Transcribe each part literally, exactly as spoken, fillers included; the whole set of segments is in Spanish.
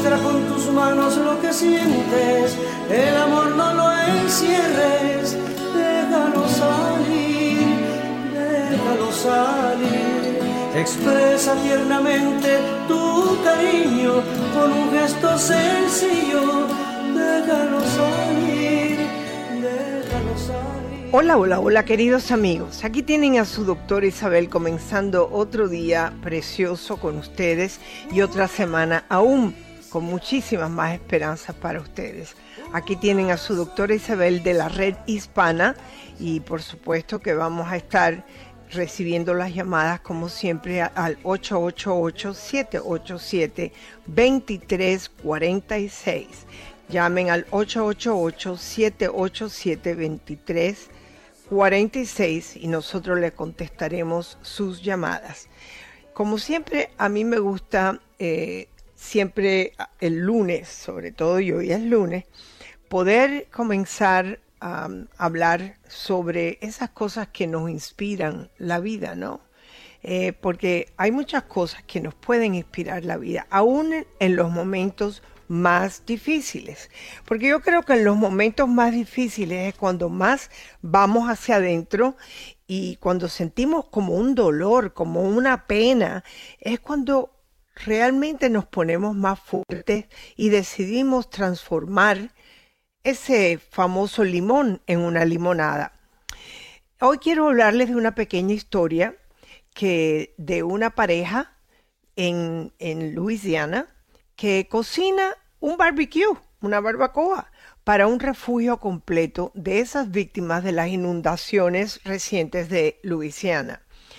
Demuestra con tus manos lo que sientes, el amor no lo encierres, déjalo salir, déjalo salir. Expresa tiernamente tu cariño con un gesto sencillo, déjalo salir, déjalo salir. Hola, hola, hola queridos amigos. Aquí tienen a su doctora Isabel comenzando otro día precioso con ustedes y otra semana aún con muchísimas más esperanzas para ustedes. Aquí tienen a su doctora Isabel de la Red Hispana y por supuesto que vamos a estar recibiendo las llamadas como siempre al ocho ocho ocho, siete ocho siete, dos tres cuatro seis. Llamen al ocho ocho ocho, siete ocho siete, dos tres cuarenta y seis y nosotros le contestaremos sus llamadas. Como siempre, a mí me gusta eh, siempre el lunes, sobre todo y hoy es lunes, poder comenzar a um, hablar sobre esas cosas que nos inspiran la vida, ¿no? Eh, porque hay muchas cosas que nos pueden inspirar la vida, aún en, en los momentos más difíciles, porque yo creo que en los momentos más difíciles es cuando más vamos hacia adentro y cuando sentimos como un dolor, como una pena, es cuando realmente nos ponemos más fuertes y decidimos transformar ese famoso limón en una limonada. Hoy quiero hablarles de una pequeña historia que de una pareja en, en Luisiana que cocina un barbecue, una barbacoa, para un refugio completo de esas víctimas de las inundaciones recientes de Luisiana.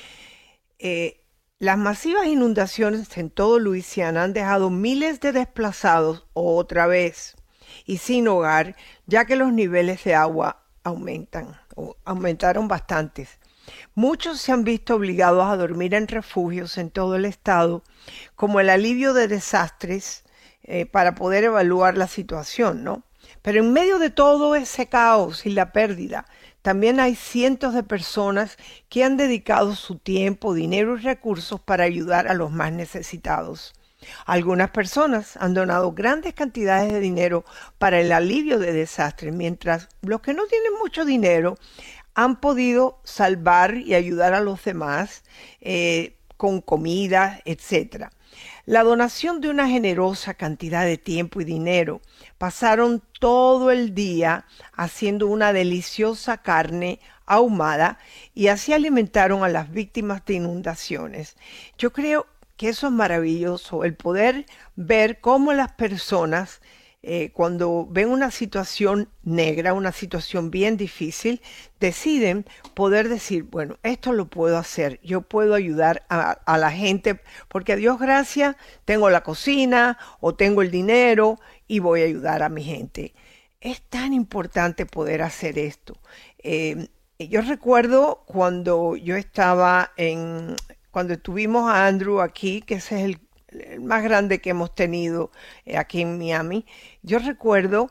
Eh, las masivas inundaciones en todo Luisiana han dejado miles de desplazados otra vez y sin hogar, ya que los niveles de agua aumentan, o aumentaron bastantes. Muchos se han visto obligados a dormir en refugios en todo el estado, como el alivio de desastres, Eh, para poder evaluar la situación, ¿no? Pero en medio de todo ese caos y la pérdida, también hay cientos de personas que han dedicado su tiempo, dinero y recursos para ayudar a los más necesitados. Algunas personas han donado grandes cantidades de dinero para el alivio de desastres, mientras los que no tienen mucho dinero han podido salvar y ayudar a los demás eh, con comida, etcétera. La donación de una generosa cantidad de tiempo y dinero. Pasaron todo el día haciendo una deliciosa carne ahumada y así alimentaron a las víctimas de inundaciones. Yo creo que eso es maravilloso, el poder ver cómo las personas eh, cuando ven una situación negra, una situación bien difícil, deciden poder decir, bueno, esto lo puedo hacer, yo puedo ayudar a, a la gente, porque a Dios gracias, tengo la cocina o tengo el dinero y voy a ayudar a mi gente. Es tan importante poder hacer esto. Eh, yo recuerdo cuando yo estaba en, cuando tuvimos a Andrew aquí, que ese es el el más grande que hemos tenido aquí en Miami, yo recuerdo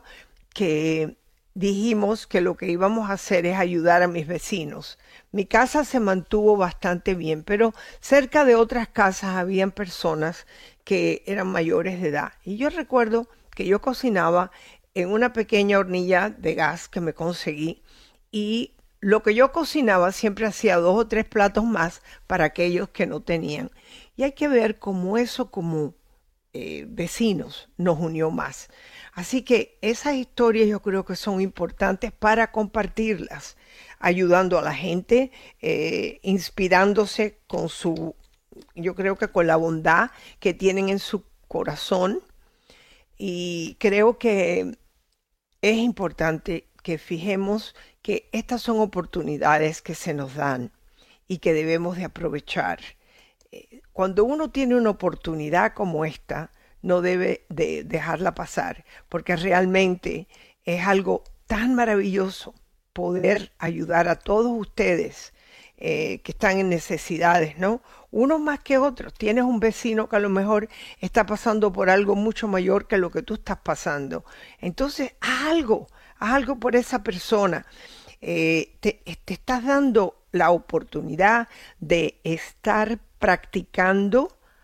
que dijimos que lo que íbamos a hacer es ayudar a mis vecinos. Mi casa se mantuvo bastante bien, pero cerca de otras casas habían personas que eran mayores de edad. Y yo recuerdo que yo cocinaba en una pequeña hornilla de gas que me conseguí y lo que yo cocinaba siempre hacía dos o tres platos más para aquellos que no tenían. Y hay que ver cómo eso como eh, vecinos nos unió más. Así que esas historias yo creo que son importantes para compartirlas, ayudando a la gente, eh, inspirándose con su, yo creo que con la bondad que tienen en su corazón. Y creo que es importante que fijemos que estas son oportunidades que se nos dan y que debemos de aprovechar. Cuando uno tiene una oportunidad como esta, no debe de dejarla pasar, porque realmente es algo tan maravilloso poder ayudar a todos ustedes eh, que están en necesidades, ¿no? Unos más que otros. Tienes un vecino que a lo mejor está pasando por algo mucho mayor que lo que tú estás pasando. Entonces, haz algo, haz algo por esa persona. Eh, te, te estás dando la oportunidad de estar practicando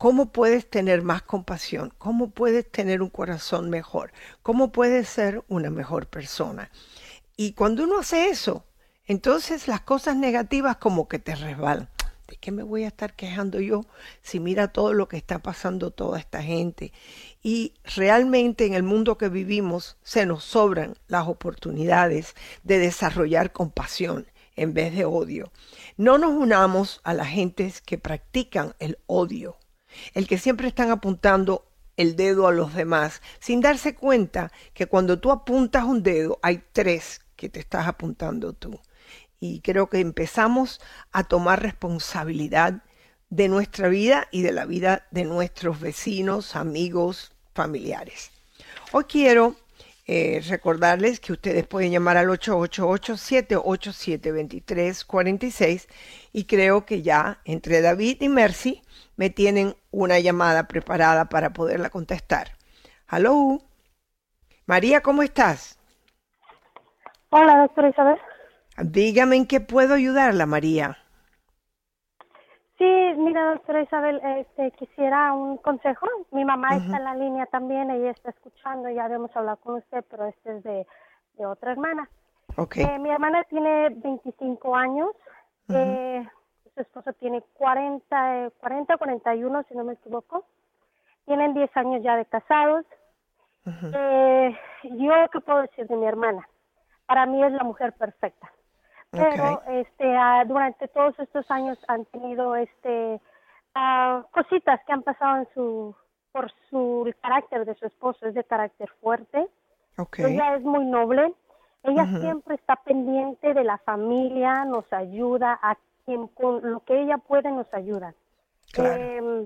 ¿Cómo puedes tener más compasión? ¿Cómo puedes tener un corazón mejor? ¿Cómo puedes ser una mejor persona? Y cuando uno hace eso, entonces las cosas negativas como que te resbalan. ¿De qué me voy a estar quejando yo si mira todo lo que está pasando toda esta gente? Y realmente en el mundo que vivimos se nos sobran las oportunidades de desarrollar compasión en vez de odio. No nos unamos a las gentes que practican el odio, el que siempre están apuntando el dedo a los demás, sin darse cuenta que cuando tú apuntas un dedo hay tres que te estás apuntando tú. Y creo que empezamos a tomar responsabilidad de nuestra vida y de la vida de nuestros vecinos, amigos, familiares. Hoy quiero eh, recordarles que ustedes pueden llamar al ocho ocho ocho, siete ocho siete, dos tres cuatro seis y creo que ya entre David y Mercy me tienen una llamada preparada para poderla contestar. Hello. María, ¿cómo estás? Hola, doctora Isabel. Dígame en qué puedo ayudarla, María. Sí, mira, doctora Isabel, este, quisiera un consejo. Mi mamá uh-huh. está en la línea también, ella está escuchando, ya habíamos hablado con usted, pero este es de, de otra hermana. Okay. Eh, mi hermana tiene veinticinco años, uh-huh. eh, su esposo tiene cuarenta, cuarenta, cuarenta y uno, si no me equivoco. Tienen diez años ya de casados. Uh-huh. Eh, yo, ¿qué puedo decir de mi hermana? Para mí es la mujer perfecta. Pero okay. este uh, durante todos estos años han tenido este uh, cositas que han pasado en su por su el carácter de su esposo, es de carácter fuerte. Okay. Ella es muy noble. Ella Uh-huh. siempre está pendiente de la familia, nos ayuda a quien con lo que ella puede nos ayuda. Claro. Eh,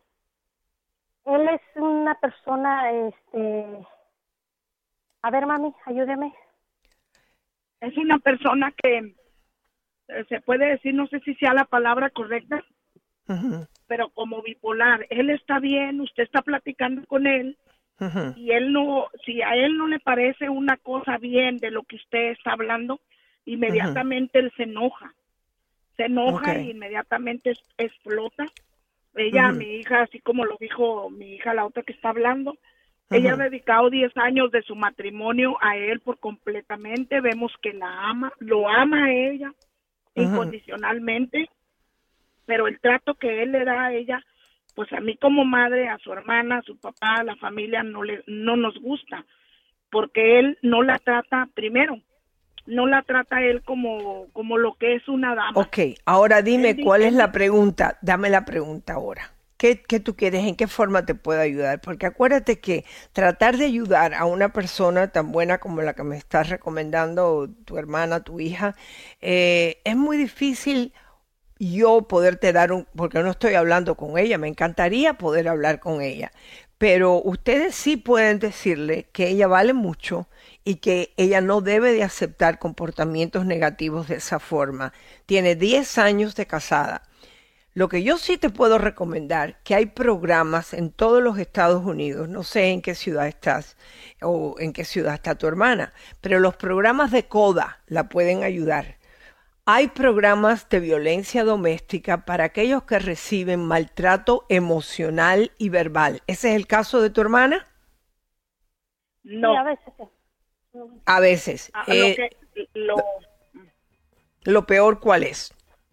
él es una persona, este, a ver, mami, ayúdeme. Es una persona que eh, se puede decir, no sé si sea la palabra correcta, uh-huh. pero como bipolar. Él está bien, usted está platicando con él, uh-huh. y él no, si a él no le parece una cosa bien de lo que usted está hablando, inmediatamente uh-huh. él se enoja. Se enoja okay. y inmediatamente es, explota. Ella, uh-huh. mi hija, así como lo dijo mi hija, la otra que está hablando, ella uh-huh. ha dedicado diez años de su matrimonio a él por completamente. Vemos que la ama, lo ama a ella uh-huh. incondicionalmente, pero el trato que él le da a ella, pues a mí como madre, a su hermana, a su papá, a la familia, no le, no nos gusta, porque él no la trata, primero, no la trata él como, como lo que es una dama. Ok, ahora dime él cuál dice, es la pregunta, dame la pregunta ahora. ¿Qué, ¿Qué tú quieres? ¿En qué forma te puedo ayudar? Porque acuérdate que tratar de ayudar a una persona tan buena como la que me estás recomendando, tu hermana, tu hija, eh, es muy difícil yo poderte dar un, porque no estoy hablando con ella, me encantaría poder hablar con ella, pero ustedes sí pueden decirle que ella vale mucho y que ella no debe de aceptar comportamientos negativos de esa forma. Tiene diez años de casada. Lo que yo sí te puedo recomendar, que hay programas en todos los Estados Unidos, no sé en qué ciudad estás o en qué ciudad está tu hermana, pero los programas de CODA la pueden ayudar. Hay programas de violencia doméstica para aquellos que reciben maltrato emocional y verbal. ¿Ese es el caso de tu hermana? No. Sí, a veces sí. A veces. Ah, eh, lo, que, lo... lo peor, ¿cuál es?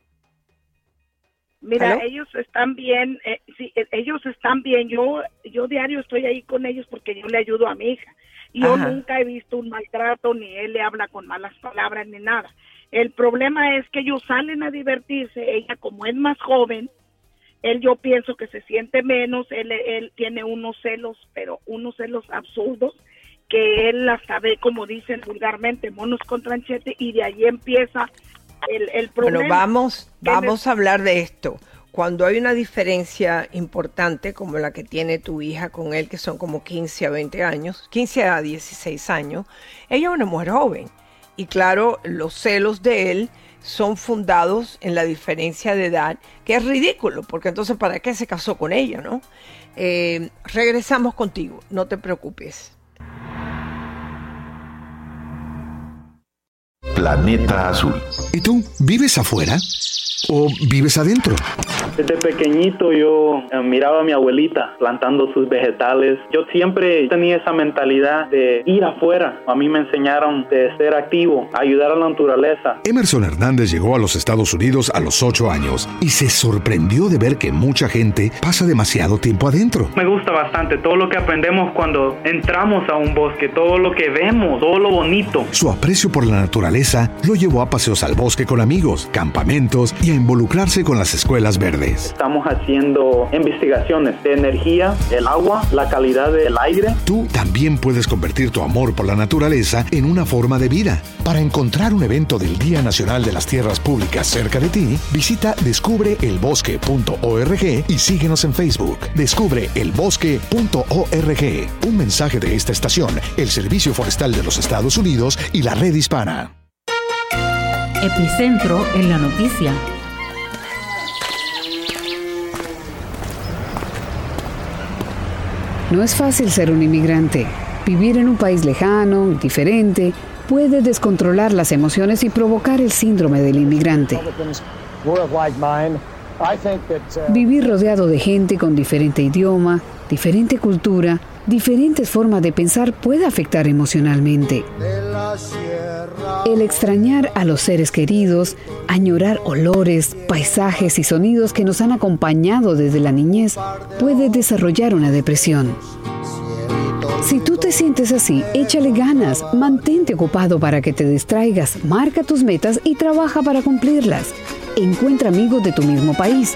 Mira, ¿Aló? ellos están bien, eh, sí, ellos están bien. Yo yo diario estoy ahí con ellos porque yo le ayudo a mi hija. Yo Ajá. nunca he visto un maltrato, ni él le habla con malas palabras, ni nada. El problema es que ellos salen a divertirse. Ella, como es más joven, él yo pienso que se siente menos. Él, él tiene unos celos, pero unos celos absurdos, que él hasta ve, como dicen vulgarmente, monos con tranchete, y de ahí empieza el, el problema. Bueno, vamos, vamos a hablar de esto. Cuando hay una diferencia importante como la que tiene tu hija con él, que son como quince a veinte años, quince a dieciséis años, ella es una mujer joven. Y claro, los celos de él son fundados en la diferencia de edad, que es ridículo, porque entonces ¿para qué se casó con ella, no? Eh, regresamos contigo, no te preocupes. Planeta Azul. ¿Y tú, vives afuera o vives adentro? Desde pequeñito yo eh, miraba a mi abuelita plantando sus vegetales. Yo siempre tenía esa mentalidad de ir afuera. A mí me enseñaron de ser activo, ayudar a la naturaleza. Emerson Hernández llegó a los Estados Unidos a los ocho años y se sorprendió de ver que mucha gente pasa demasiado tiempo adentro. Me gusta bastante todo lo que aprendemos cuando entramos a un bosque, todo lo que vemos, todo lo bonito. Su aprecio por la naturaleza lo llevó a paseos al bosque con amigos, campamentos y a involucrarse con las escuelas verdes. Estamos haciendo investigaciones de energía, el agua, la calidad del aire. Tú también puedes convertir tu amor por la naturaleza en una forma de vida. Para encontrar un evento del Día Nacional de las Tierras Públicas cerca de ti, visita descubre el bosque punto org y síguenos en Facebook. descubre el bosque punto org. Un mensaje de esta estación, el Servicio Forestal de los Estados Unidos y la Red Hispana. Epicentro en la noticia. No es fácil ser un inmigrante. Vivir en un país lejano, diferente, puede descontrolar las emociones y provocar el síndrome del inmigrante. Vivir rodeado de gente con diferente idioma, diferente cultura, diferentes formas de pensar puede afectar emocionalmente. El extrañar a los seres queridos, añorar olores, paisajes y sonidos que nos han acompañado desde la niñez puede desarrollar una depresión. Si tú te sientes así, échale ganas, mantente ocupado para que te distraigas, marca tus metas y trabaja para cumplirlas. Encuentra amigos de tu mismo país.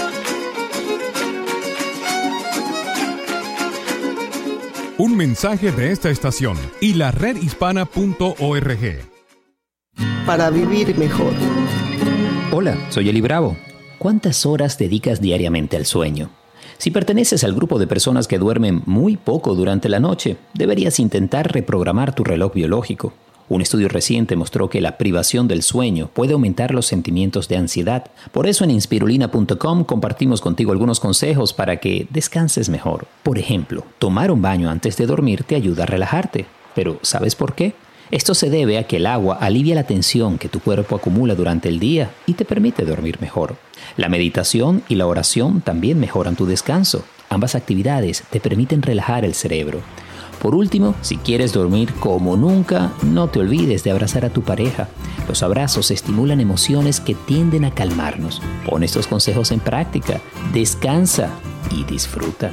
Un mensaje de esta estación y la red hispana punto org. Para vivir mejor. Hola, soy Eli Bravo. ¿Cuántas horas dedicas diariamente al sueño? Si perteneces al grupo de personas que duermen muy poco durante la noche, deberías intentar reprogramar tu reloj biológico. Un estudio reciente mostró que la privación del sueño puede aumentar los sentimientos de ansiedad. Por eso en inspirulina punto com compartimos contigo algunos consejos para que descanses mejor. Por ejemplo, tomar un baño antes de dormir te ayuda a relajarte. Pero ¿sabes por qué? Esto se debe a que el agua alivia la tensión que tu cuerpo acumula durante el día y te permite dormir mejor. La meditación y la oración también mejoran tu descanso. Ambas actividades te permiten relajar el cerebro. Por último, si quieres dormir como nunca, no te olvides de abrazar a tu pareja. Los abrazos estimulan emociones que tienden a calmarnos. Pon estos consejos en práctica, descansa y disfruta.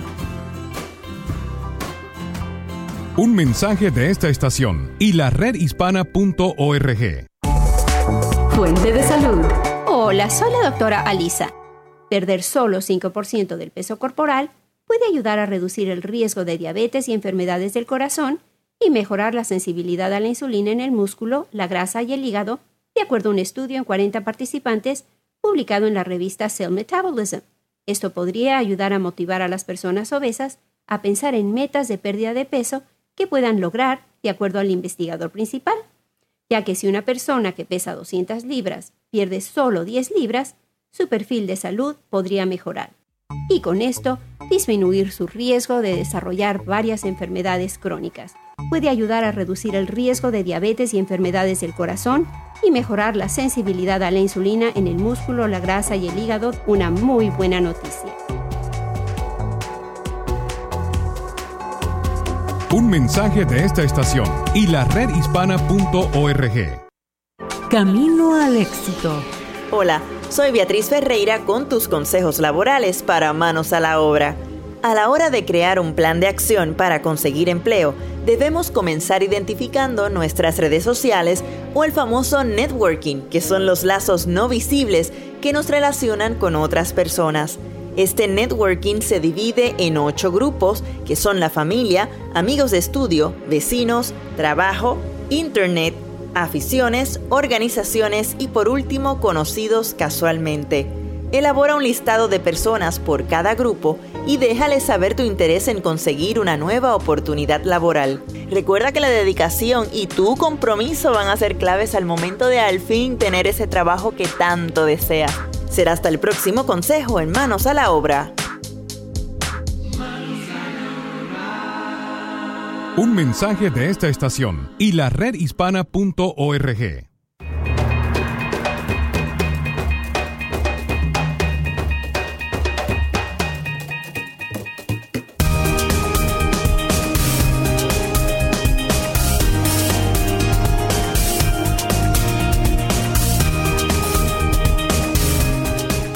Un mensaje de esta estación y la red hispana punto org. Fuente de salud. Hola, soy la doctora Alisa. Perder solo cinco por ciento del peso corporal puede ayudar a reducir el riesgo de diabetes y enfermedades del corazón y mejorar la sensibilidad a la insulina en el músculo, la grasa y el hígado, de acuerdo a un estudio en cuarenta participantes publicado en la revista Cell Metabolism. Esto podría ayudar a motivar a las personas obesas a pensar en metas de pérdida de peso que puedan lograr, de acuerdo al investigador principal, ya que si una persona que pesa doscientas libras pierde solo diez libras, su perfil de salud podría mejorar. Y con esto, disminuir su riesgo de desarrollar varias enfermedades crónicas. Puede ayudar a reducir el riesgo de diabetes y enfermedades del corazón y mejorar la sensibilidad a la insulina en el músculo, la grasa y el hígado. Una muy buena noticia. Un mensaje de esta estación y la red hispana punto org. Camino al éxito. Hola, soy Beatriz Ferreira con tus consejos laborales para Manos a la Obra. A la hora de crear un plan de acción para conseguir empleo, debemos comenzar identificando nuestras redes sociales o el famoso networking, que son los lazos no visibles que nos relacionan con otras personas. Este networking se divide en ocho grupos, que son la familia, amigos de estudio, vecinos, trabajo, internet, aficiones, organizaciones y por último conocidos casualmente. Elabora un listado de personas por cada grupo y déjales saber tu interés en conseguir una nueva oportunidad laboral. Recuerda que la dedicación y tu compromiso van a ser claves al momento de al fin tener ese trabajo que tanto deseas. Será hasta el próximo consejo en Manos a la Obra. Un mensaje de esta estación y la red hispana punto org.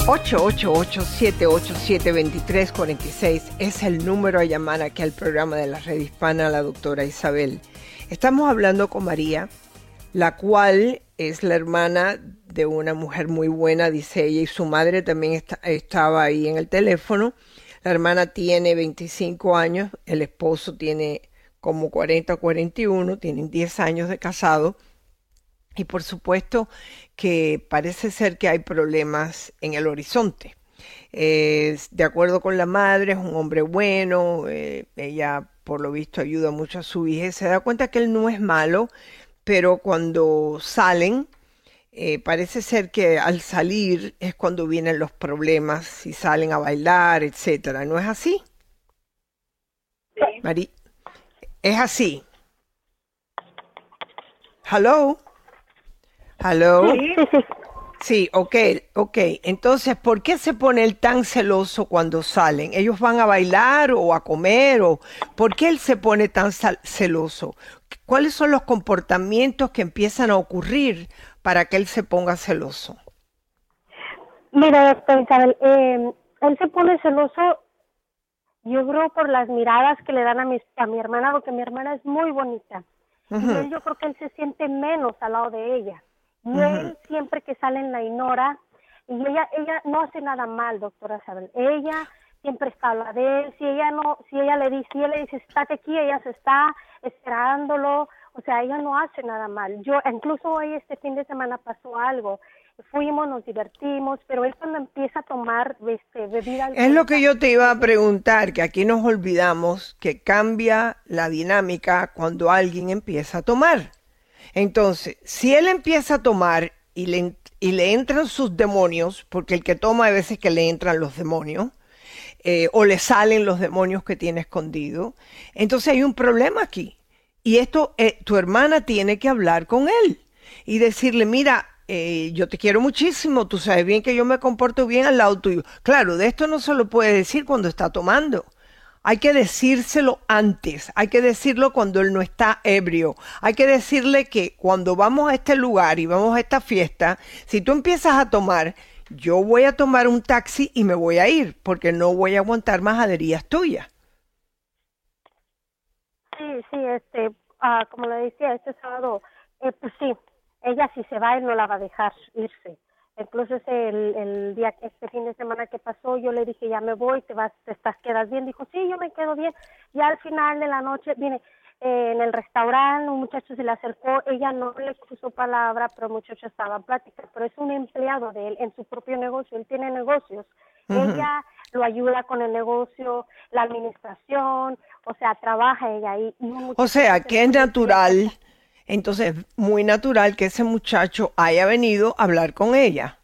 ocho ocho ocho, siete ocho siete, dos tres cuatro seis es el número a llamar aquí al programa de la Red Hispana, la doctora Isabel. Estamos hablando con María, la cual es la hermana de una mujer muy buena, dice ella, y su madre también está, estaba ahí en el teléfono. La hermana tiene veinticinco años, el esposo tiene como cuarenta o cuarenta y uno, tienen diez años de casado. Y por supuesto que parece ser que hay problemas en el horizonte. Eh, de acuerdo con la madre, es un hombre bueno, eh, ella por lo visto ayuda mucho a su hija, se da cuenta que él no es malo, pero cuando salen, eh, parece ser que al salir es cuando vienen los problemas, si salen a bailar, etcétera. ¿No es así? Sí. Mari, es así. Hello. Hello. Sí. Sí, ok, ok. Entonces, ¿por qué se pone él tan celoso cuando salen? ¿Ellos van a bailar o a comer? O ¿por qué él se pone tan celoso? ¿Cuáles son los comportamientos que empiezan a ocurrir para que él se ponga celoso? Mira, doctor Isabel, eh, él se pone celoso, yo creo, por las miradas que le dan a mi, a mi hermana, porque mi hermana es muy bonita. Uh-huh. Y él, yo creo que él se siente menos al lado de ella. Y uh-huh. él siempre que salen la ignora, y ella ella no hace nada mal, doctora Isabel. Ella siempre está a la de él. Si ella no, si ella le dice, si él le dice, estate aquí, ella se está esperándolo. O sea, ella no hace nada mal. Yo, incluso hoy este fin de semana pasó algo. Fuimos, nos divertimos, pero él cuando empieza a tomar este, bebida... Es lo que yo te iba a preguntar, que aquí nos olvidamos que cambia la dinámica cuando alguien empieza a tomar. Entonces, si él empieza a tomar y le, y le entran sus demonios, porque el que toma a veces que le entran los demonios, eh, o le salen los demonios que tiene escondido, entonces hay un problema aquí. Y esto, eh, tu hermana tiene que hablar con él y decirle, mira, eh, yo te quiero muchísimo, tú sabes bien que yo me comporto bien al lado tuyo. Claro, de esto no se lo puede decir cuando está tomando. Hay que decírselo antes, hay que decirlo cuando él no está ebrio. Hay que decirle que cuando vamos a este lugar y vamos a esta fiesta, si tú empiezas a tomar, yo voy a tomar un taxi y me voy a ir, porque no voy a aguantar majaderías tuyas. Sí, sí, este, uh, como le decía, este sábado, eh, pues sí, ella si se va, él no la va a dejar irse. Incluso ese, el, el día, este fin de semana que pasó, yo le dije, ya me voy, te vas, te estás, quedas bien. Dijo, sí, yo me quedo bien. Y al final de la noche, viene eh, en el restaurante, un muchacho se le acercó, ella no le puso palabra, pero el muchacho estaba en plática. Pero es un empleado de él en su propio negocio, él tiene negocios. Uh-huh. Ella lo ayuda con el negocio, la administración, o sea, trabaja ella ahí. O sea, que es natural... Entonces, muy natural que ese muchacho haya venido a hablar con ella.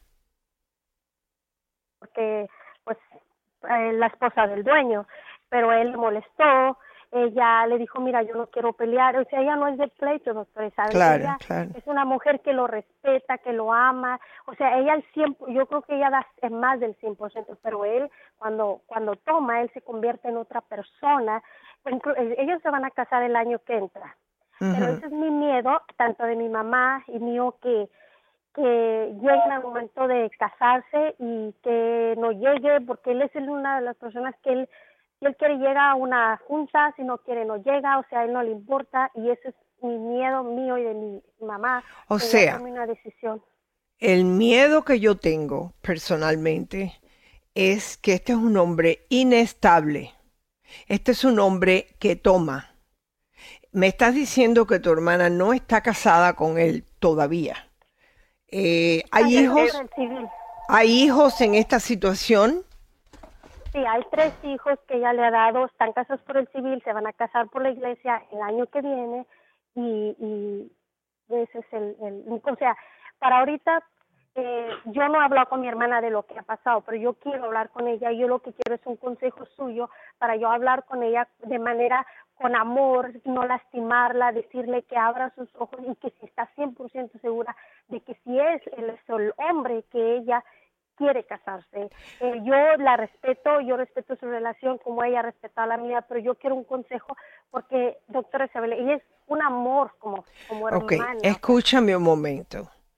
Porque, pues, eh, la esposa del dueño, pero él le molestó, ella le dijo, mira, yo no quiero pelear, o sea, ella no es de pleito, doctor, ¿sabes? Claro, ella claro. Es una mujer que lo respeta, que lo ama, o sea, ella al cien, yo creo que ella da más del cien por ciento, pero él, cuando, cuando toma, él se convierte en otra persona. Ellos se van a casar el año que entra. Pero ese es mi miedo, tanto de mi mamá y mío, que, que llegue al momento de casarse y que no llegue, porque él es una de las personas que él, si él quiere llega a una junta, si no quiere no llega, o sea, a él no le importa, y ese es mi miedo mío y de mi mamá. O sea, una decisión. El miedo que yo tengo personalmente es que este es un hombre inestable, este es un hombre que toma. Me estás diciendo que tu hermana no está casada con él todavía. Eh, ¿hay hijos? ¿Hay hijos en esta situación? Sí, hay tres hijos que ella le ha dado, están casados por el civil, se van a casar por la iglesia el año que viene y, y ese es el, el, o sea, para ahorita eh, yo no he hablado con mi hermana de lo que ha pasado, pero yo quiero hablar con ella y yo lo que quiero es un consejo suyo para yo hablar con ella de manera con amor, no lastimarla, decirle que abra sus ojos y que si está cien por ciento segura de que si es el, el hombre que ella quiere casarse. Eh, yo la respeto, yo respeto su relación como ella ha respetado la mía, pero yo quiero un consejo porque, doctora Isabel, ella es un amor como, como hermana. Ok, escúchame un momento.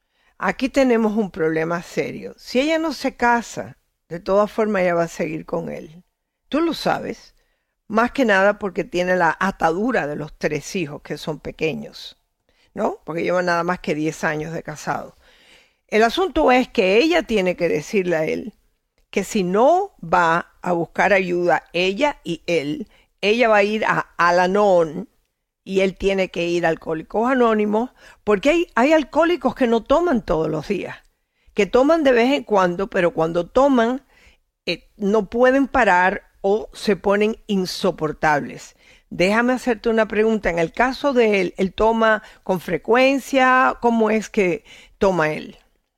aquí tenemos un problema serio. Si ella no se casa, de todas formas ella va a seguir con él. Tú lo sabes, más que nada porque tiene la atadura de los tres hijos que son pequeños, ¿no? Porque llevan nada más que diez años de casado. El asunto es que ella tiene que decirle a él que si no va a buscar ayuda, ella y él, ella va a ir a Al-Anon y él tiene que ir a Alcohólicos Anónimos, porque hay, hay alcohólicos que no toman todos los días, que toman de vez en cuando, pero cuando toman eh, no pueden parar o se ponen insoportables. Déjame hacerte una pregunta. En el caso de él, ¿él toma con frecuencia? ¿Cómo es que toma él?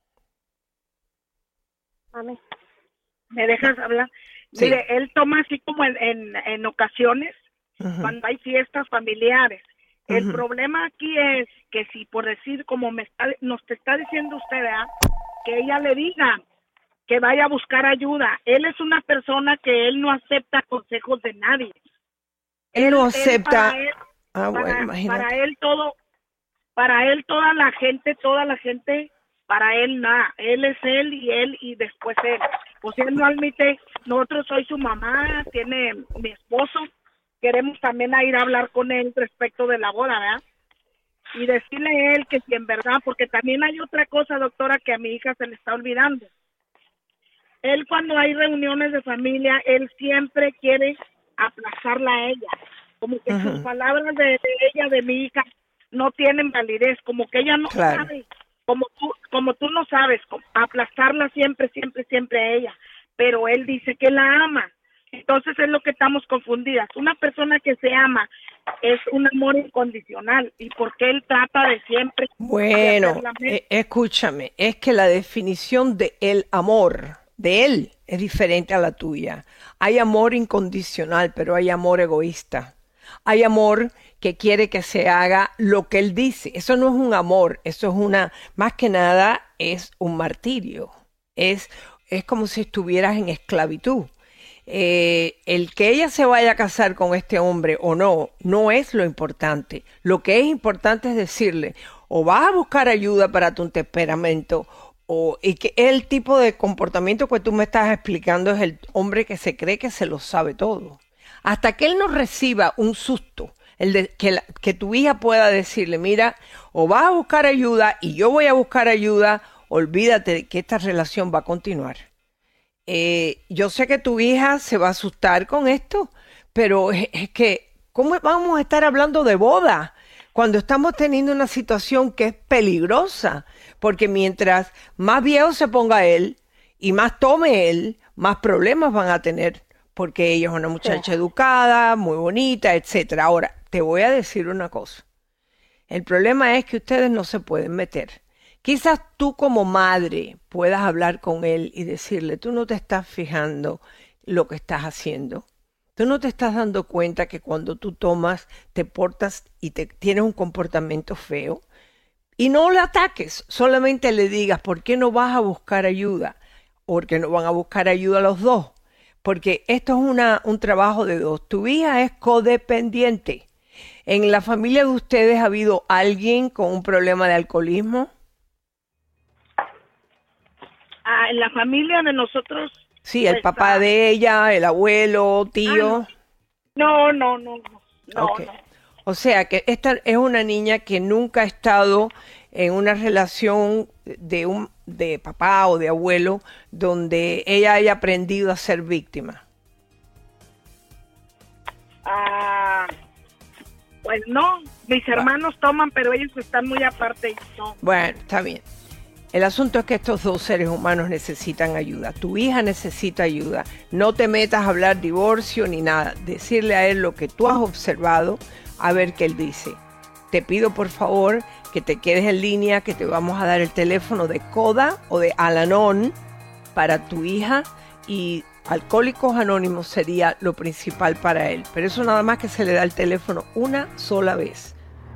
Mami. ¿Me dejas hablar? Sí. Mire, él toma así como en, en, en ocasiones, uh-huh. cuando hay fiestas familiares. Uh-huh. El problema aquí es que si por decir, como me está, nos te está diciendo usted, ¿verdad? Que ella le diga que vaya a buscar ayuda. Él es una persona que él no acepta consejos de nadie. Él no acepta. Él, ah, para, bueno, imagínate. Para él todo, para él toda la gente, toda la gente, para él nada. Él es él y él y después él. Pues él no admite, nosotros soy su mamá, tiene mi esposo, queremos también a ir a hablar con él respecto de la boda, ¿verdad? Y decirle a él que si en verdad, porque también hay otra cosa, doctora, que a mi hija se le está olvidando. Él cuando hay reuniones de familia, él siempre quiere aplazarla a ella, como que uh-huh. sus palabras de, de ella, de mi hija, no tienen validez, como que ella no claro. sabe, como tú, como tú no sabes, aplastarla siempre, siempre, siempre a ella, pero él dice que la ama. Entonces es lo que estamos confundidas. Una persona que se ama es un amor incondicional, y porque él trata de siempre. Bueno, de eh, escúchame, es que la definición de el amor de él es diferente a la tuya. Hay amor incondicional, pero hay amor egoísta. Hay amor que quiere que se haga lo que él dice. Eso no es un amor, eso es una, más que nada es un martirio. Es, es como si estuvieras en esclavitud. Eh, el que ella se vaya a casar con este hombre o no, no es lo importante. Lo que es importante es decirle, o vas a buscar ayuda para tu temperamento, o, y que el tipo de comportamiento que tú me estás explicando es el hombre que se cree que se lo sabe todo. Hasta que él no reciba un susto, el de, que, la, que tu hija pueda decirle, mira, o vas a buscar ayuda y yo voy a buscar ayuda, olvídate de que esta relación va a continuar. Eh, yo sé que tu hija se va a asustar con esto, pero es, es que, ¿cómo vamos a estar hablando de boda cuando estamos teniendo una situación que es peligrosa? Porque mientras más viejo se ponga él y más tome él, más problemas van a tener, porque ella es una muchacha educada, muy bonita, etcétera. Ahora, te voy a decir una cosa. El problema es que ustedes no se pueden meter. Quizás tú como madre puedas hablar con él y decirle, tú no te estás fijando lo que estás haciendo. Tú no te estás dando cuenta que cuando tú tomas, te portas y te, tienes un comportamiento feo. Y no le ataques, solamente le digas, ¿por qué no vas a buscar ayuda? Porque no van a buscar ayuda los dos. Porque esto es una, un trabajo de dos. Tu hija es codependiente. ¿En la familia de ustedes ha habido alguien con un problema de alcoholismo? Ah, en la familia de nosotros. Sí, el papá ah, de ella, el abuelo, tío. Ah, no, no, no, no. no, okay. no. O sea que esta es una niña que nunca ha estado en una relación de un de papá o de abuelo donde ella haya aprendido a ser víctima. Ah, pues no, mis hermanos Va. toman, pero ellos están muy aparte y no. Bueno, está bien. El asunto es que estos dos seres humanos necesitan ayuda. Tu hija necesita ayuda. No te metas a hablar divorcio ni nada. Decirle a él lo que tú has observado, a ver qué él dice. Te pido por favor que te quedes en línea, que te vamos a dar el teléfono de CODA o de Al-Anon para tu hija, y Alcohólicos Anónimos sería lo principal para él. Pero eso nada más que se le da el teléfono una sola vez.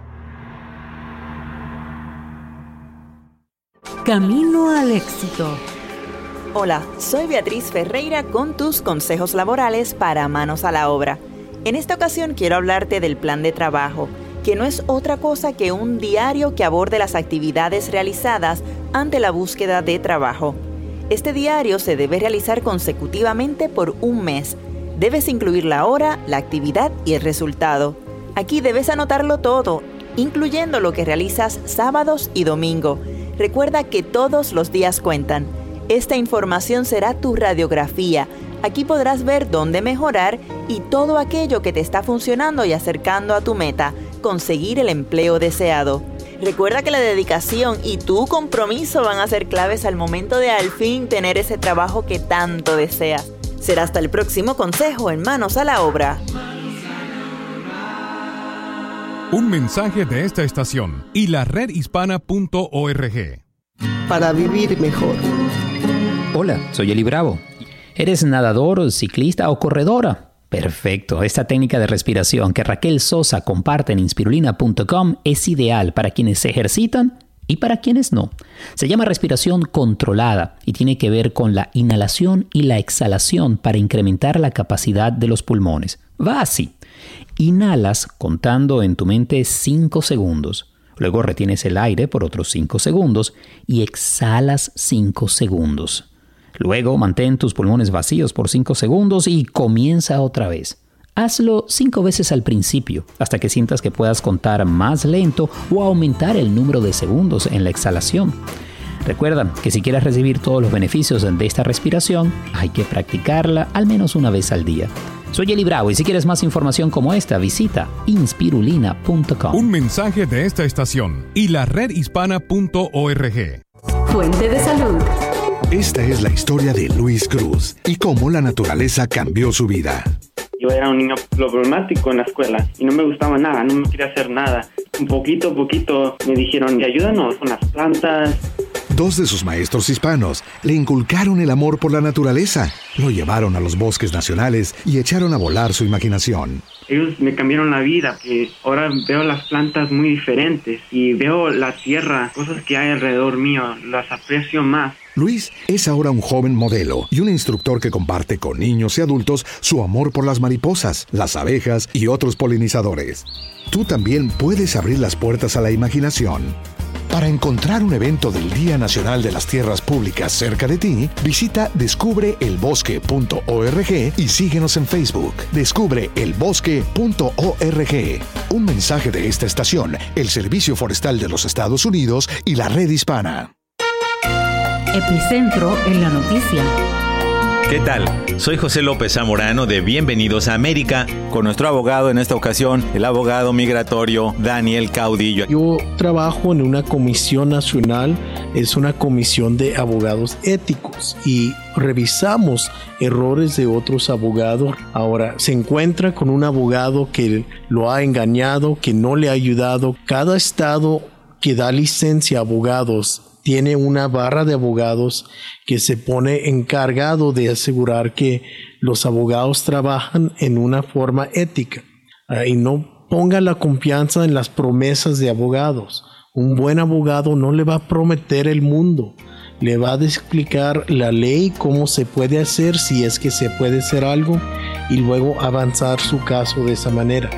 Camino al éxito. Hola, soy Beatriz Ferreira con tus consejos laborales para Manos a la Obra. En esta ocasión quiero hablarte del plan de trabajo. que no es otra cosa que un diario que aborde las actividades realizadas ante la búsqueda de trabajo. Este diario se debe realizar consecutivamente por un mes. Debes incluir la hora, la actividad y el resultado. Aquí debes anotarlo todo, incluyendo lo que realizas sábados y domingo. Recuerda que todos los días cuentan. Esta información será tu radiografía. Aquí podrás ver dónde mejorar y todo aquello que te está funcionando y acercando a tu meta, conseguir el empleo deseado. Recuerda que la dedicación y tu compromiso van a ser claves al momento de al fin tener ese trabajo que tanto deseas. Será hasta el próximo consejo en Manos a la Obra. Un mensaje de esta estación y la red hispana punto org. Para vivir mejor. Hola, soy Eli Bravo. ¿Eres nadador, ciclista o corredora? Perfecto. Esta técnica de respiración que Raquel Sosa comparte en inspirulina punto com es ideal para quienes se ejercitan y para quienes no. Se llama respiración controlada y tiene que ver con la inhalación y la exhalación para incrementar la capacidad de los pulmones. Va así. Inhalas contando en tu mente cinco segundos. Luego retienes el aire por otros cinco segundos y exhalas cinco segundos. Luego mantén tus pulmones vacíos por cinco segundos y comienza otra vez. Hazlo cinco veces al principio, hasta que sientas que puedas contar más lento o aumentar el número de segundos en la exhalación. Recuerda que si quieres recibir todos los beneficios de esta respiración, hay que practicarla al menos una vez al día. Soy Eli Bravo y si quieres más información como esta, visita inspirulina punto com. Un mensaje de esta estación y la red hispana punto org. Fuente de salud. Esta es la historia de Luis Cruz y cómo la naturaleza cambió su vida. Yo era un niño problemático en la escuela y no me gustaba nada, no me quería hacer nada. Un poquito a poquito me dijeron, ayúdanos con las plantas. Dos de sus maestros hispanos le inculcaron el amor por la naturaleza. Lo llevaron a los bosques nacionales y echaron a volar su imaginación. Ellos me cambiaron la vida, que ahora veo las plantas muy diferentes y veo la tierra, cosas que hay alrededor mío, las aprecio más. Luis es ahora un joven modelo y un instructor que comparte con niños y adultos su amor por las mariposas, las abejas y otros polinizadores. Tú también puedes abrir las puertas a la imaginación. Para encontrar un evento del Día Nacional de las Tierras Públicas cerca de ti, visita descubre el bosque punto org y síguenos en Facebook. descubre el bosque punto org. Un mensaje de esta estación, el Servicio Forestal de los Estados Unidos y la Red Hispana. Epicentro en la noticia. ¿Qué tal? Soy José López Zamorano de Bienvenidos a América, con nuestro abogado en esta ocasión, el abogado migratorio Daniel Caudillo. Yo trabajo en una comisión nacional, es una comisión de abogados éticos y revisamos errores de otros abogados. Ahora, se encuentra con un abogado que lo ha engañado, que no le ha ayudado. Cada estado que da licencia a abogados tiene una barra de abogados que se pone encargado de asegurar que los abogados trabajan en una forma ética. Uh, y no ponga la confianza en las promesas de abogados. Un buen abogado no le va a prometer el mundo. Le va a explicar la ley, cómo se puede hacer, si es que se puede hacer algo, y luego avanzar su caso de esa manera.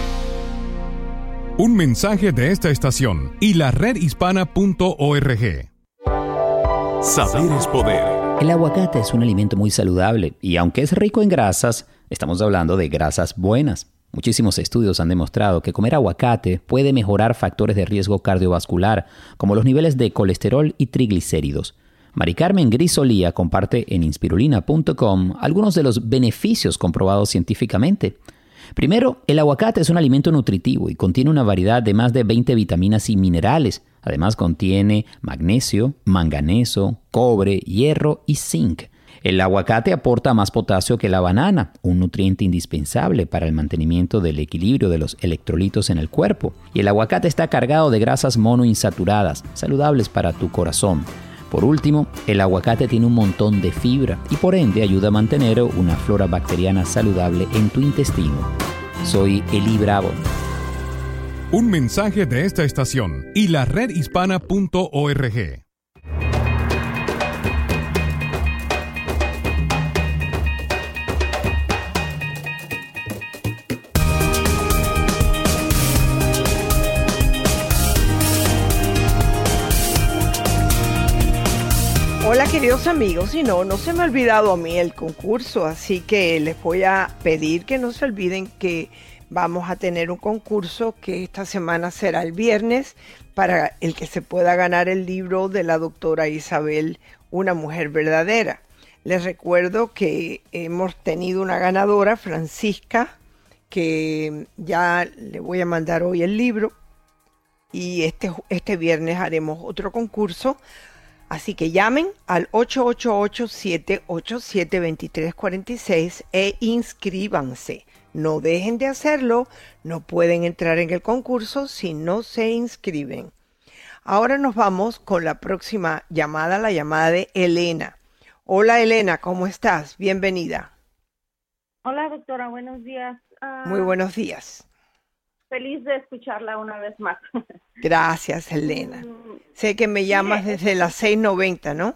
Un mensaje de esta estación y la red hispana punto org. Saber es poder. El aguacate es un alimento muy saludable y aunque es rico en grasas, estamos hablando de grasas buenas. Muchísimos estudios han demostrado que comer aguacate puede mejorar factores de riesgo cardiovascular, como los niveles de colesterol y triglicéridos. Mari Carmen Grisolía comparte en inspirulina punto com algunos de los beneficios comprobados científicamente. Primero, el aguacate es un alimento nutritivo y contiene una variedad de más de veinte vitaminas y minerales. Además contiene magnesio, manganeso, cobre, hierro y zinc. El aguacate aporta más potasio que la banana, un nutriente indispensable para el mantenimiento del equilibrio de los electrolitos en el cuerpo. Y el aguacate está cargado de grasas monoinsaturadas, saludables para tu corazón. Por último, el aguacate tiene un montón de fibra y por ende ayuda a mantener una flora bacteriana saludable en tu intestino. Soy Eli Bravo. Un mensaje de esta estación y la red hispana punto org. Hola queridos amigos, y no, no se me ha olvidado a mí el concurso, así que les voy a pedir que no se olviden que vamos a tener un concurso que esta semana será el viernes para el que se pueda ganar el libro de la doctora Isabel, Una Mujer Verdadera. Les recuerdo que hemos tenido una ganadora, Francisca, que ya le voy a mandar hoy el libro, y este, este viernes haremos otro concurso. Así que llamen al ocho ocho ocho, siete ocho siete, dos tres cuatro seis e inscríbanse. No dejen de hacerlo, no pueden entrar en el concurso si no se inscriben. Ahora nos vamos con la próxima llamada, la llamada de Elena. Hola Elena, ¿cómo estás? Bienvenida. Hola doctora, buenos días. Uh, Muy buenos días. Feliz de escucharla una vez más. Gracias, Elena. Sé que me llamas Mire, desde las seis noventa, ¿no?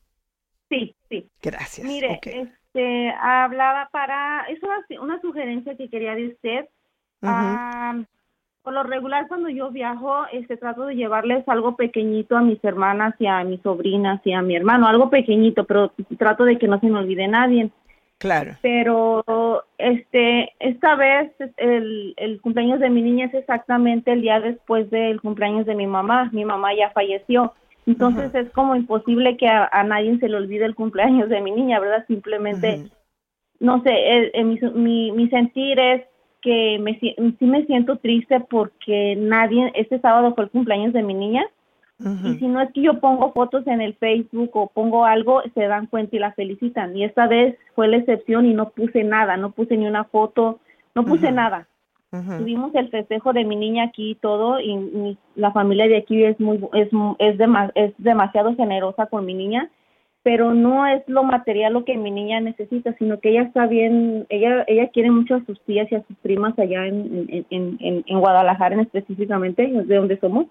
Sí, sí. Gracias. Mire, Okay. este, hablaba para... Es una, una sugerencia que quería de usted. Uh-huh. Uh, por lo regular, cuando yo viajo, este, trato de llevarles algo pequeñito a mis hermanas y a mis sobrinas y a mi hermano. Algo pequeñito, pero trato de que no se me olvide nadie. Claro. Pero este esta vez el, el cumpleaños de mi niña es exactamente el día después del cumpleaños de mi mamá. Mi mamá ya falleció. Entonces uh-huh. es como imposible que a, a nadie se le olvide el cumpleaños de mi niña, ¿verdad? Simplemente, uh-huh. no sé, el, el, mi, mi, mi sentir es que me, sí me siento triste porque nadie, este sábado fue el cumpleaños de mi niña. Uh-huh. Y si no es que yo pongo fotos en el Facebook o pongo algo, se dan cuenta y la felicitan. Y esta vez fue la excepción y no puse nada, no puse ni una foto, no puse uh-huh. nada. Uh-huh. Tuvimos el festejo de mi niña aquí y todo, y mi, la familia de aquí es muy es es, dema, es demasiado generosa con mi niña, pero no es lo material lo que mi niña necesita, sino que ella está bien, ella ella quiere mucho a sus tías y a sus primas allá en, en, en, en, en Guadalajara en específicamente, de donde somos.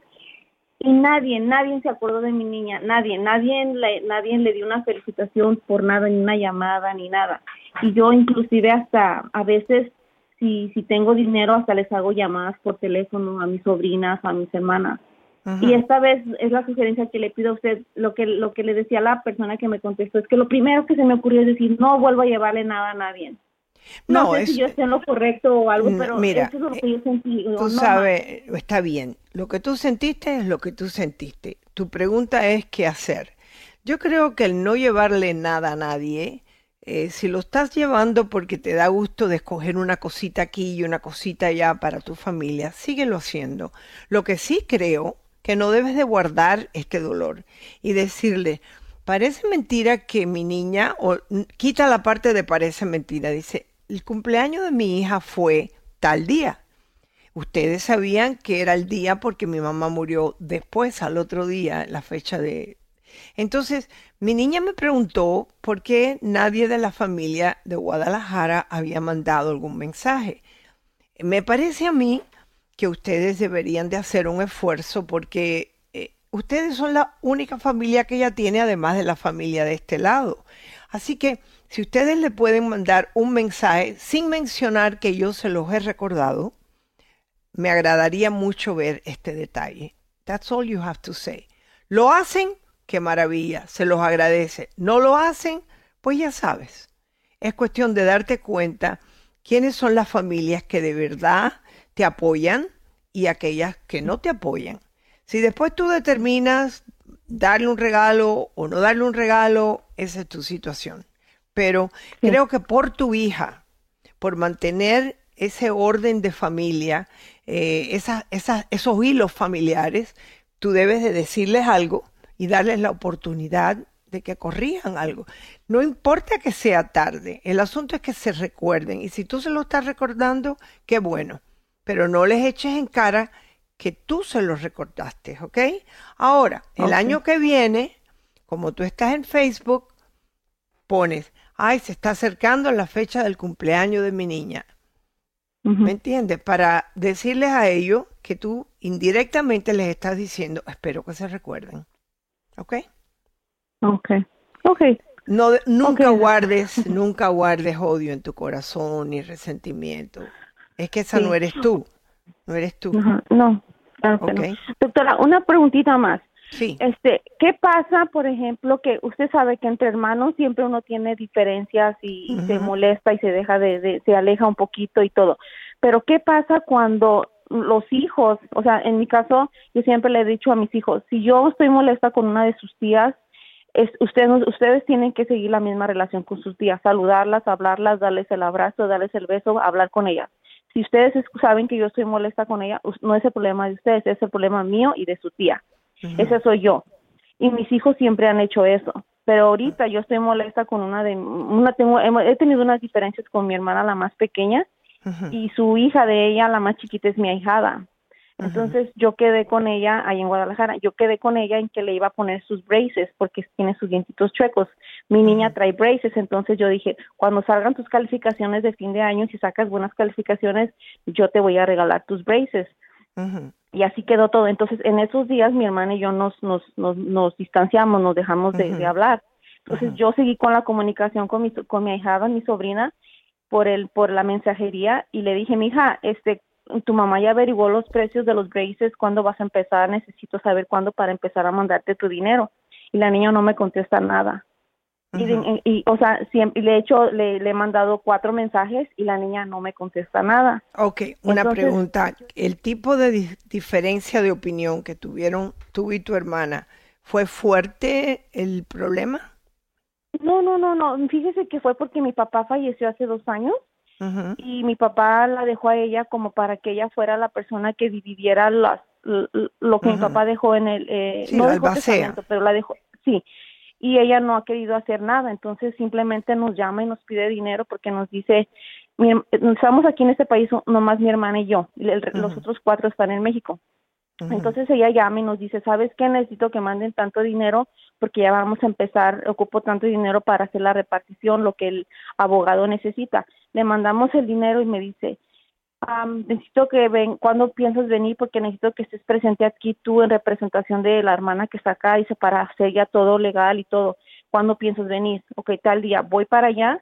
Y nadie, nadie se acordó de mi niña, nadie, nadie le, nadie le dio una felicitación por nada, ni una llamada, ni nada. Y yo inclusive hasta a veces, si si tengo dinero, hasta les hago llamadas por teléfono a mis sobrinas, a mis hermanas. Uh-huh. Y esta vez es la sugerencia que le pido a usted. Lo que lo que le decía a la persona que me contestó es que lo primero que se me ocurrió es decir, no vuelvo a llevarle nada a nadie. No, no sé es, si yo estoy en lo correcto o algo, pero mira, eso es lo que yo sentí. Tú no, sabes, no. Está bien. Lo que tú sentiste es lo que tú sentiste. Tu pregunta es qué hacer. Yo creo que el no llevarle nada a nadie, eh, si lo estás llevando porque te da gusto de escoger una cosita aquí y una cosita allá para tu familia, síguelo haciendo. Lo que sí creo que no debes de guardar este dolor y decirle, parece mentira que mi niña, o quita la parte de parece mentira, dice, el cumpleaños de mi hija fue tal día. Ustedes sabían que era el día porque mi mamá murió después, al otro día, la fecha de... Entonces, mi niña me preguntó por qué nadie de la familia de Guadalajara había mandado algún mensaje. Me parece a mí que ustedes deberían de hacer un esfuerzo porque eh, ustedes son la única familia que ella tiene, además de la familia de este lado. Así que, si ustedes le pueden mandar un mensaje sin mencionar que yo se los he recordado, me agradaría mucho ver este detalle. That's all you have to say. ¿Lo hacen? ¡Qué maravilla! Se los agradece. ¿No lo hacen? Pues ya sabes. Es cuestión de darte cuenta quiénes son las familias que de verdad te apoyan y aquellas que no te apoyan. Si después tú determinas darle un regalo o no darle un regalo, esa es tu situación. Pero sí. Creo que por tu hija, por mantener ese orden de familia, eh, esa, esa, esos hilos familiares, tú debes de decirles algo y darles la oportunidad de que corrijan algo. No importa que sea tarde, el asunto es que se recuerden. Y si tú se lo estás recordando, qué bueno. Pero no les eches en cara que tú se los recordaste, ¿ok? Ahora, el okay. año que viene, como tú estás en Facebook, pones, ay, se está acercando la fecha del cumpleaños de mi niña. Uh-huh. ¿Me entiendes? Para decirles a ellos que tú indirectamente les estás diciendo, espero que se recuerden. ¿Ok? Ok. Ok. No, nunca okay. guardes, nunca guardes odio en tu corazón ni resentimiento. Es que esa sí. no eres tú. No eres tú. Uh-huh. No, claro que okay. no. Doctora, una preguntita más. Sí. Este, ¿qué pasa, por ejemplo, que usted sabe que entre hermanos siempre uno tiene diferencias y, uh-huh. y se molesta y se deja de, de, se aleja un poquito y todo? Pero ¿qué pasa cuando los hijos, o sea, en mi caso, yo siempre le he dicho a mis hijos, si yo estoy molesta con una de sus tías, es, ustedes, ustedes tienen que seguir la misma relación con sus tías, saludarlas, hablarlas, darles el abrazo, darles el beso, hablar con ellas. Si ustedes saben que yo estoy molesta con ella, no es el problema de ustedes, es el problema mío y de su tía. Uh-huh. Ese soy yo. Y mis hijos siempre han hecho eso. Pero ahorita yo estoy molesta con una de... una tengo He tenido unas diferencias con mi hermana, la más pequeña, uh-huh. y su hija de ella, la más chiquita, es mi ahijada. Entonces uh-huh. yo quedé con ella ahí en Guadalajara, yo quedé con ella en que le iba a poner sus braces porque tiene sus dientitos chuecos. Mi niña trae braces, entonces yo dije, cuando salgan tus calificaciones de fin de año, si sacas buenas calificaciones, yo te voy a regalar tus braces. Uh-huh. Y así quedó todo. Entonces en esos días mi hermana y yo nos nos nos, nos distanciamos, nos dejamos de, uh-huh. de hablar. Entonces uh-huh. yo seguí con la comunicación con mi con mi ahijada, mi sobrina, por el por la mensajería, y le dije, mija, este tu mamá ya averiguó los precios de los braces, ¿cuándo vas a empezar? Necesito saber cuándo para empezar a mandarte tu dinero. Y la niña no me contesta nada. Uh-huh. Y, y, o sea, siempre le he hecho, le, le he mandado cuatro mensajes y la niña no me contesta nada. Ok, una Entonces, pregunta. ¿El tipo de di- diferencia de opinión que tuvieron tú y tu hermana, fue fuerte el problema? No, no, no, no. Fíjese que fue porque mi papá falleció hace dos años. Uh-huh. Y mi papá la dejó a ella como para que ella fuera la persona que dividiera las, lo, lo que uh-huh. mi papá dejó en el... Eh, sí, no la dejó testamento, pero la dejó, sí. Y ella no ha querido hacer nada, entonces simplemente nos llama y nos pide dinero porque nos dice, mi, estamos aquí en este país nomás mi hermana y yo, el, uh-huh. los otros cuatro están en México. Uh-huh. Entonces ella llama y nos dice, ¿sabes qué? Necesito que manden tanto dinero porque ya vamos a empezar, ocupo tanto dinero para hacer la repartición, lo que el abogado necesita. Le mandamos el dinero y me dice, um, necesito que ven, ¿cuándo piensas venir? Porque necesito que estés presente aquí tú en representación de la hermana que está acá, dice, para hacer ya todo legal y todo. ¿Cuándo piensas venir? Ok, tal día, voy para allá,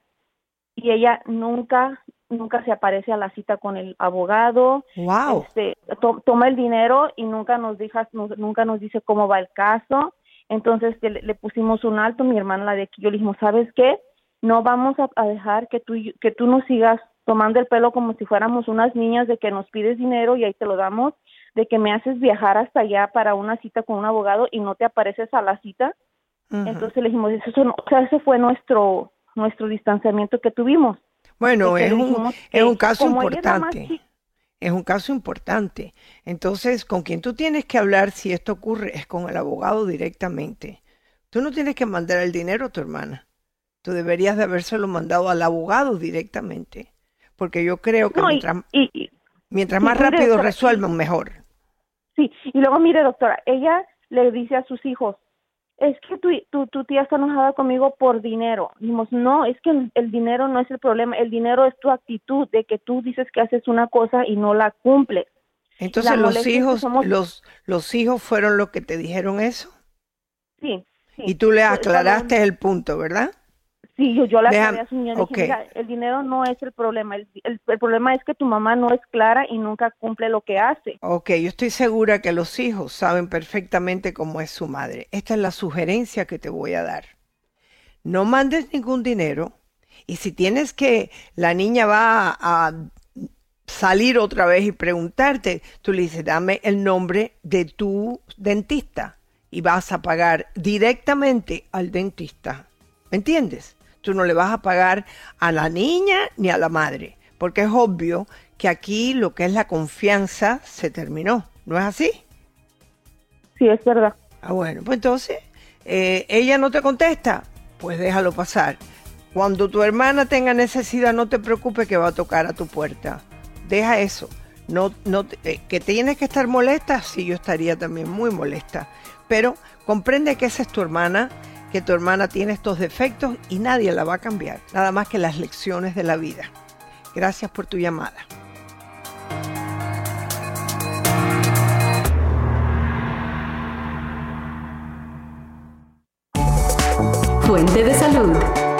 y ella nunca, nunca se aparece a la cita con el abogado. Wow. Este, to, toma el dinero y nunca nos deja, no, nunca nos dice cómo va el caso. Entonces le, le pusimos un alto, mi hermana la de aquí, yo le dijimos, ¿sabes qué? No vamos a, a dejar que tú, que tú nos sigas tomando el pelo como si fuéramos unas niñas de que nos pides dinero y ahí te lo damos, de que me haces viajar hasta allá para una cita con un abogado y no te apareces a la cita. Uh-huh. Entonces le dijimos, eso no, o sea, ese fue nuestro nuestro distanciamiento que tuvimos. Bueno, es un, es un caso importante. Es un caso importante. Entonces, con quien tú tienes que hablar si esto ocurre es con el abogado directamente. Tú no tienes que mandar el dinero a tu hermana. Tú deberías de habérselo mandado al abogado directamente. Porque yo creo que no, mientras, y, y, mientras y, más mire, rápido doctora, resuelvan, mejor. Sí, y luego mire, doctora, ella le dice a sus hijos, es que tu, tu, tu tía está enojada conmigo por dinero. Dijimos, no, es que el, el dinero no es el problema, el dinero es tu actitud de que tú dices que haces una cosa y no la cumples. Entonces los hijos, somos... los, los hijos fueron los que te dijeron eso. Sí, sí. Y tú le aclaraste Pero, el punto, ¿verdad? Sí, yo, yo le aclaré a su niña. Okay. Dije, mira, el dinero no es el problema, el, el, el problema es que tu mamá no es clara y nunca cumple lo que hace. Ok, yo estoy segura que los hijos saben perfectamente cómo es su madre. Esta es la sugerencia que te voy a dar. No mandes ningún dinero y si tienes que, la niña va a, a salir otra vez y preguntarte, tú le dices, dame el nombre de tu dentista y vas a pagar directamente al dentista. ¿Me entiendes? Tú no le vas a pagar a la niña ni a la madre, porque es obvio que aquí lo que es la confianza se terminó, ¿no es así? Sí, es verdad. Ah, bueno, pues entonces, eh, ella no te contesta, pues déjalo pasar. Cuando tu hermana tenga necesidad, no te preocupes que va a tocar a tu puerta. Deja eso. No, no, eh, que tienes que estar molesta, sí, yo estaría también muy molesta, pero comprende que esa es tu hermana, que tu hermana tiene estos defectos y nadie la va a cambiar, nada más que las lecciones de la vida. Gracias por tu llamada. Fuente de salud.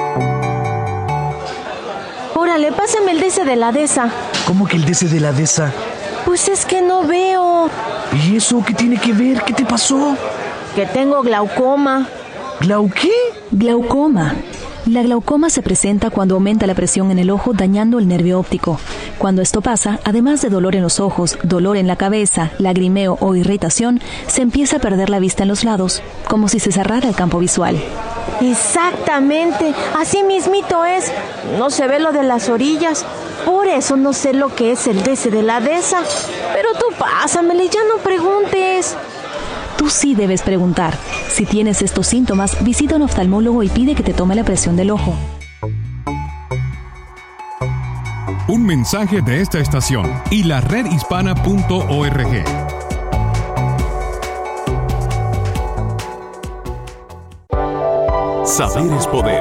Órale, pásame el D C de la DESA. ¿Cómo que el D C de la DESA? Pues es que no veo. ¿Y eso qué tiene que ver? ¿Qué te pasó? que tengo glaucoma. ¿Glau qué? Glaucoma. La glaucoma se presenta cuando aumenta la presión en el ojo, dañando el nervio óptico. Cuando esto pasa, además de dolor en los ojos, dolor en la cabeza, lagrimeo o irritación, se empieza a perder la vista en los lados, como si se cerrara el campo visual. Exactamente, así mismito es. No se ve lo de las orillas. Por eso no sé lo que es el D C de la DESA. Pero tú pásamele y ya no preguntes. Tú sí debes preguntar. Si tienes estos síntomas, visita a un oftalmólogo y pide que te tome la presión del ojo. Un mensaje de esta estación y la red hispana punto org. Saber es poder.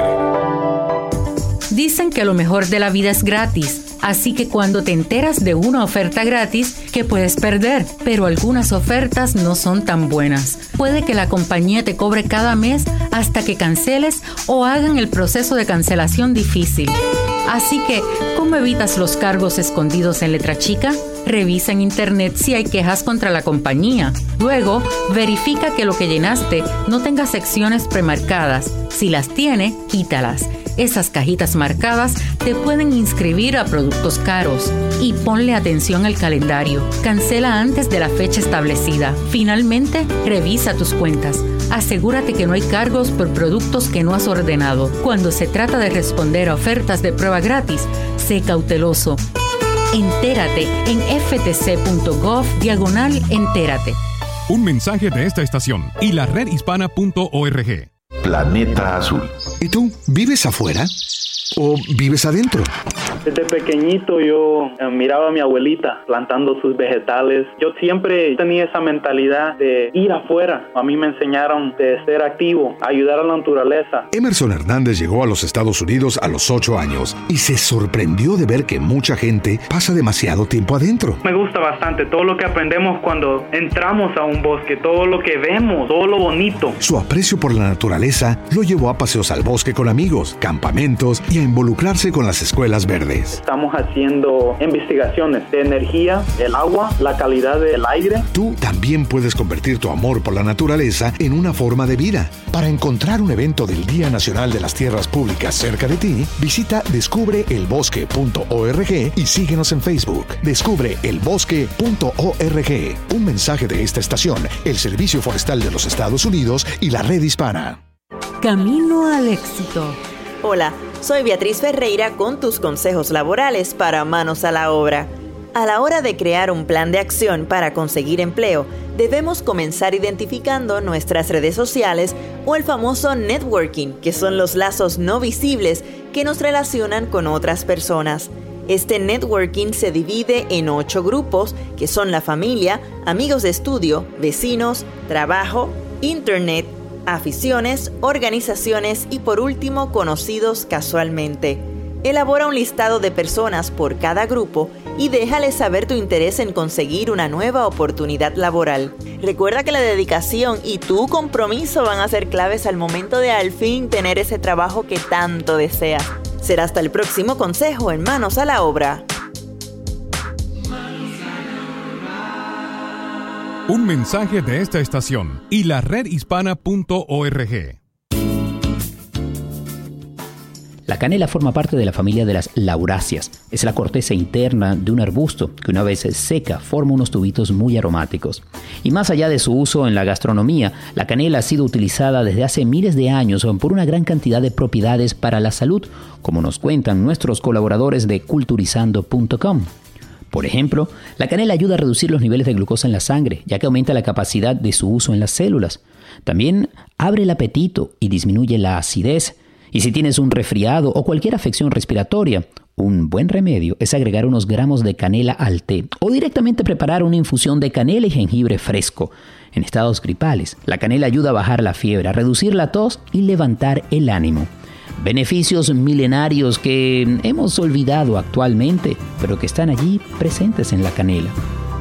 Dicen que lo mejor de la vida es gratis. Así que cuando te enteras de una oferta gratis, ¿qué puedes perder? Pero algunas ofertas no son tan buenas. Puede que la compañía te cobre cada mes hasta que canceles o hagan el proceso de cancelación difícil. Así que, ¿cómo evitas los cargos escondidos en letra chica? Revisa en internet si hay quejas contra la compañía. Luego, verifica que lo que llenaste no tenga secciones premarcadas. Si las tiene, quítalas. Esas cajitas marcadas te pueden inscribir a productos caros. Y ponle atención al calendario. Cancela antes de la fecha establecida. Finalmente, revisa tus cuentas. Asegúrate que no hay cargos por productos que no has ordenado. Cuando se trata de responder a ofertas de prueba gratis, sé cauteloso. Entérate en ftc.gov diagonal entérate. Un mensaje de esta estación y la red hispana punto org. Planeta Azul. ¿Y tú, vives afuera o vives adentro? Desde pequeñito yo eh, miraba a mi abuelita plantando sus vegetales. Yo siempre tenía esa mentalidad de ir afuera. A mí me enseñaron de ser activo, ayudar a la naturaleza. Emerson Hernández llegó a los Estados Unidos a los ocho años y se sorprendió de ver que mucha gente pasa demasiado tiempo adentro. Me gusta bastante todo lo que aprendemos cuando entramos a un bosque, todo lo que vemos, todo lo bonito. Su aprecio por la naturaleza lo llevó a paseos al bosque con amigos, campamentos y a involucrarse con las escuelas verdes. Estamos haciendo investigaciones de energía, el agua, la calidad del aire. Tú también puedes convertir tu amor por la naturaleza en una forma de vida. Para encontrar un evento del Día Nacional de las Tierras Públicas cerca de ti, visita descubre el bosque punto org y síguenos en Facebook. descubre el bosque punto org. Un mensaje de esta estación, el Servicio Forestal de los Estados Unidos y la Red Hispana. Camino al éxito. Hola, soy Beatriz Ferreira con tus consejos laborales para manos a la obra. A la hora de crear un plan de acción para conseguir empleo, debemos comenzar identificando nuestras redes sociales o el famoso networking, que son los lazos no visibles que nos relacionan con otras personas. Este networking se divide en ocho grupos, que son la familia, amigos de estudio, vecinos, trabajo, internet, aficiones, organizaciones y por último, conocidos casualmente. Elabora un listado de personas por cada grupo y déjales saber tu interés en conseguir una nueva oportunidad laboral. Recuerda que la dedicación y tu compromiso van a ser claves al momento de al fin tener ese trabajo que tanto deseas. Será hasta el próximo consejo en Manos a la Obra. Un mensaje de esta estación y la red hispana punto org. La canela forma parte de la familia de las lauráceas. Es la corteza interna de un arbusto que una vez seca forma unos tubitos muy aromáticos. Y más allá de su uso en la gastronomía, la canela ha sido utilizada desde hace miles de años por una gran cantidad de propiedades para la salud, como nos cuentan nuestros colaboradores de culturizando punto com. Por ejemplo, la canela ayuda a reducir los niveles de glucosa en la sangre, ya que aumenta la capacidad de su uso en las células. También abre el apetito y disminuye la acidez. Y si tienes un resfriado o cualquier afección respiratoria, un buen remedio es agregar unos gramos de canela al té o directamente preparar una infusión de canela y jengibre fresco. En estados gripales, la canela ayuda a bajar la fiebre, a reducir la tos y levantar el ánimo. Beneficios milenarios que hemos olvidado actualmente, pero que están allí presentes en la canela.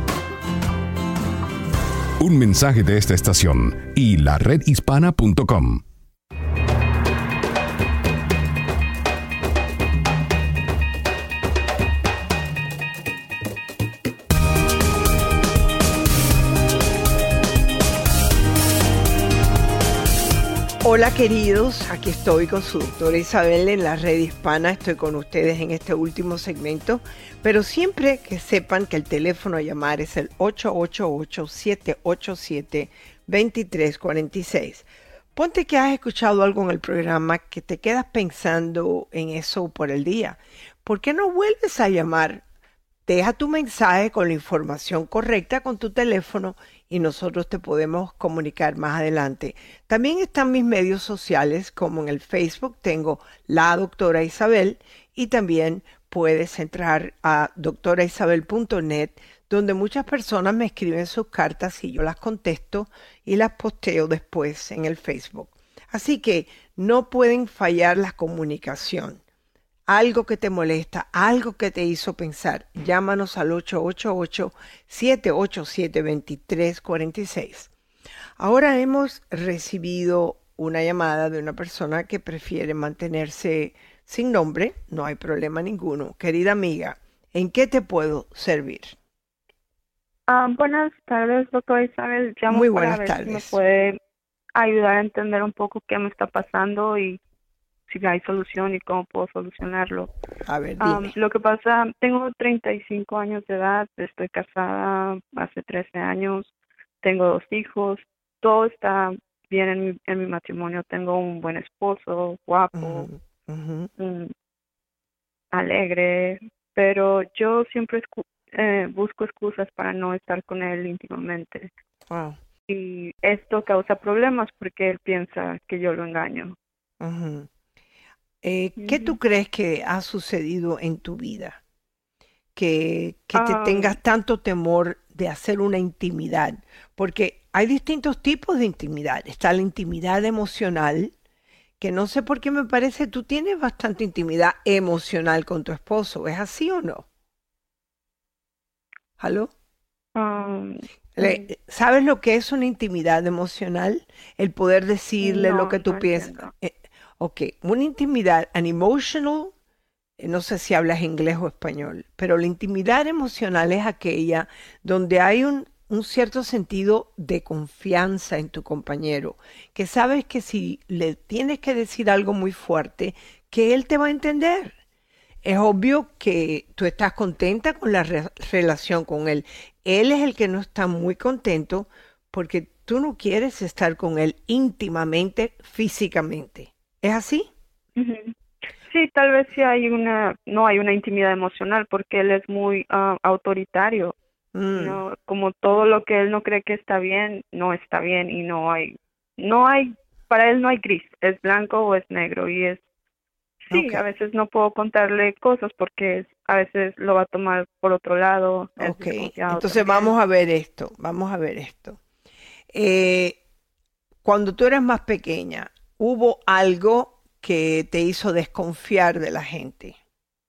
Un mensaje de esta estación y la red hispana punto com. Hola queridos, aquí estoy con su doctora Isabel en la red hispana. Estoy con ustedes en este último segmento, pero siempre que sepan que el teléfono a llamar es el ocho ocho ocho, siete ocho siete, dos tres cuatro seis. Ponte que has escuchado algo en el programa que te quedas pensando en eso por el día. ¿Por qué no vuelves a llamar? Deja tu mensaje con la información correcta con tu teléfono y nosotros te podemos comunicar más adelante. También están mis medios sociales, como en el Facebook tengo la doctora Isabel, y también puedes entrar a doctora isabel punto net, donde muchas personas me escriben sus cartas y yo las contesto y las posteo después en el Facebook. Así que no pueden fallar la comunicación. Algo que te molesta, algo que te hizo pensar, llámanos al ocho ocho ocho, siete ocho siete, dos tres cuatro seis. Ahora hemos recibido una llamada de una persona que prefiere mantenerse sin nombre, no hay problema ninguno. Querida amiga, ¿en qué te puedo servir? Uh, buenas tardes, doctora Isabel. Llamo Muy buenas para ver tardes. si me puede ayudar a entender un poco qué me está pasando y si hay solución y cómo puedo solucionarlo. A ver, dime. Um, lo que pasa, tengo treinta y cinco años de edad, estoy casada hace trece años, tengo dos hijos, todo está bien en mi, en mi matrimonio, tengo un buen esposo, guapo, Uh-huh. Uh-huh. um, alegre, pero yo siempre escu eh, busco excusas para no estar con él íntimamente. Wow. Y esto causa problemas porque él piensa que yo lo engaño. Uh-huh. Eh, ¿Qué tú crees que ha sucedido en tu vida? Que, que te Um, tengas tanto temor de hacer una intimidad. Porque hay distintos tipos de intimidad. Está la intimidad emocional, que no sé por qué me parece tú tienes bastante intimidad emocional con tu esposo. ¿Es así o no? ¿Aló? um, Le- ¿Sabes lo que es una intimidad emocional? El poder decirle lo No, que tú no piensas. entiendo. Eh, ok, una intimidad, an emotional, eh, no sé si hablas inglés o español, pero la intimidad emocional es aquella donde hay un, un cierto sentido de confianza en tu compañero, que sabes que si le tienes que decir algo muy fuerte, que él te va a entender. Es obvio que tú estás contenta con la re- relación con él. Él es el que no está muy contento porque tú no quieres estar con él íntimamente, físicamente. ¿Es así? Ujú. Sí, tal vez sí hay una, no hay una intimidad emocional porque él es muy ah, autoritario. Mm. No, como todo lo que él no cree que está bien, no está bien y no hay, no hay, para él no hay gris, es blanco o es negro y es, sí, Ok. a veces no puedo contarle cosas porque es- a veces lo va a tomar por otro lado. es Ok, desconfiado entonces también. vamos a ver esto, vamos a ver esto. Eh, cuando tú eras más pequeña, ¿hubo algo que te hizo desconfiar de la gente?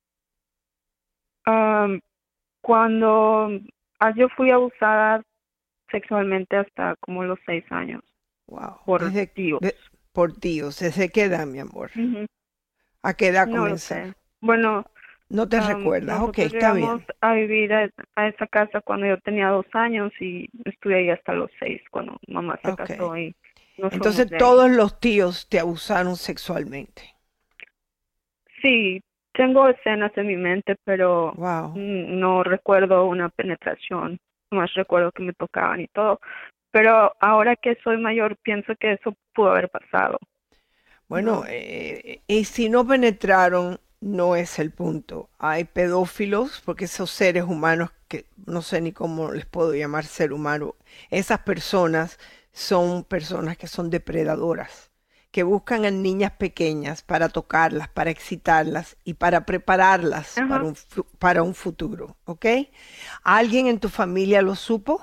Am, cuando ah, yo fui abusada sexualmente hasta como los seis años Wow. por Desde- tíos. de- por tíos, ¿desde qué edad, mi amor? Ujú. ¿A qué edad No lo comenzó? sé. Bueno, No te am, recuerdas, ok, nosotros está llegamos bien. a vivir a, a esa casa cuando yo tenía dos años y estuve ahí hasta los seis cuando mamá se Ok. casó y nos Entonces fuimos de ahí. todos los tíos te abusaron sexualmente. Sí, tengo escenas en mi mente, pero Wow. mm, no recuerdo una penetración. Más recuerdo que me tocaban y todo. Pero ahora que soy mayor, pienso que eso pudo haber pasado. Bueno, No. eh, y si no penetraron, no es el punto. Hay pedófilos, porque esos seres humanos que no sé ni cómo les puedo llamar ser humano, esas personas son personas que son depredadoras, que buscan a niñas pequeñas para tocarlas, para excitarlas y para prepararlas Ajá. para un, fu- para un futuro, ¿ok? ¿Alguien en tu familia lo supo?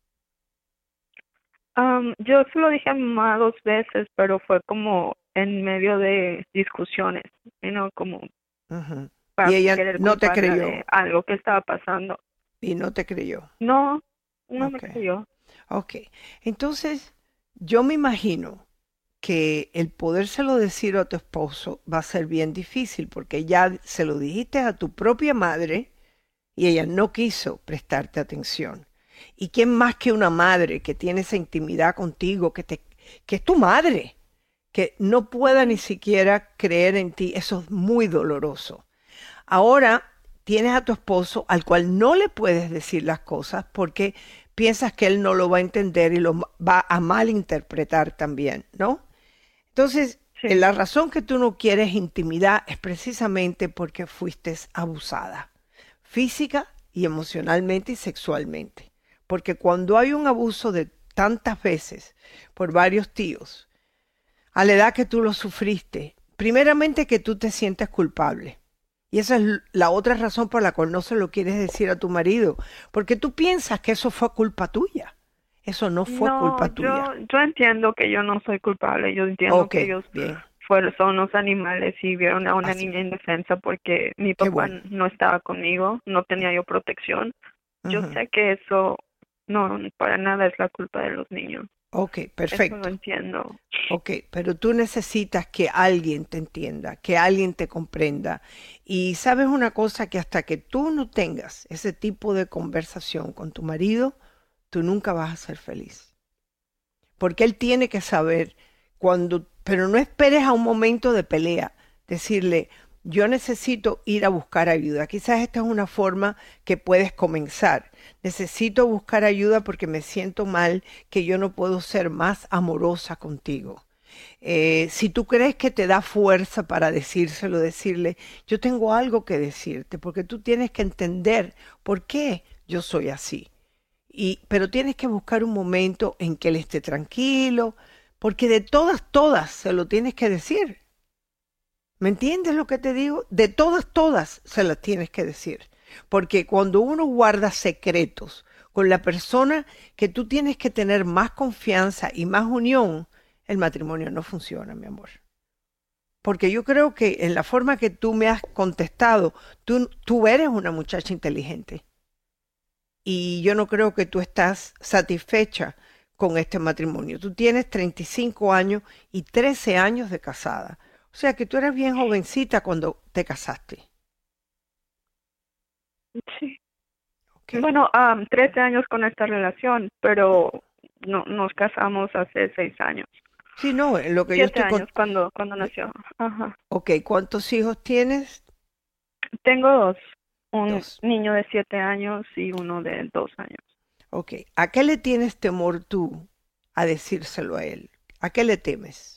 Am, yo se lo dije a mi mamá dos veces, pero fue como en medio de discusiones, you know, como Ujú. para Y ella querer no te culparla creyó de algo que estaba pasando. y no te creyó. No, no me Ok. creyó. Ok, entonces yo me imagino que el podérselo decir a tu esposo va a ser bien difícil porque ya se lo dijiste a tu propia madre y ella no quiso prestarte atención. ¿Y quién más que una madre que tiene esa intimidad contigo, que, te, que es tu madre, que no pueda ni siquiera creer en ti, eso es muy doloroso. Ahora tienes a tu esposo al cual no le puedes decir las cosas porque piensas que él no lo va a entender y lo va a malinterpretar también, ¿no? Entonces, sí. La razón que tú no quieres intimidad es precisamente porque fuiste abusada, física y emocionalmente y sexualmente. Porque cuando hay un abuso de tantas veces por varios tíos, a la edad que tú lo sufriste, primeramente que tú te sientes culpable. Y esa es la otra razón por la cual no se lo quieres decir a tu marido, porque tú piensas que eso fue culpa tuya. Eso no fue no, culpa tuya. Yo, yo entiendo que yo no soy culpable, yo entiendo okay, que ellos bien. fueron, son unos animales y vieron a una Así. niña indefensa porque mi papá bueno. no estaba conmigo, no tenía yo protección. Uh-huh. Yo sé que eso no, para nada es la culpa de los niños. Ok, perfecto. Eso lo entiendo. Ok, pero tú necesitas que alguien te entienda, que alguien te comprenda. Y sabes una cosa, que hasta que tú no tengas ese tipo de conversación con tu marido, tú nunca vas a ser feliz. Porque él tiene que saber cuando, pero no esperes a un momento de pelea, decirle, yo necesito ir a buscar ayuda. Quizás esta es una forma que puedes comenzar. Necesito buscar ayuda porque me siento mal, que yo no puedo ser más amorosa contigo. Eh, si tú crees que te da fuerza para decírselo, decirle, yo tengo algo que decirte, porque tú tienes que entender por qué yo soy así. Y, pero tienes que buscar un momento en que él esté tranquilo, porque de todas, todas se lo tienes que decir. ¿Me entiendes lo que te digo? De todas, todas se las tienes que decir. Porque cuando uno guarda secretos con la persona que tú tienes que tener más confianza y más unión, el matrimonio no funciona, mi amor. Porque yo creo que en la forma que tú me has contestado, tú, tú eres una muchacha inteligente. Y yo no creo que tú estás satisfecha con este matrimonio. Tú tienes treinta y cinco años y trece años de casada. O sea que tú eras bien jovencita cuando te casaste. Sí. Okay. Bueno, um, trece años con esta relación, pero no, nos casamos hace seis años. Sí, no, lo que Siete yo estoy años con... cuando, cuando nació. Ajá. Ok, ¿cuántos hijos tienes? Tengo dos. Un dos. niño de siete años y uno de dos años. Ok, ¿a qué le tienes temor tú a decírselo a él? ¿A qué le temes?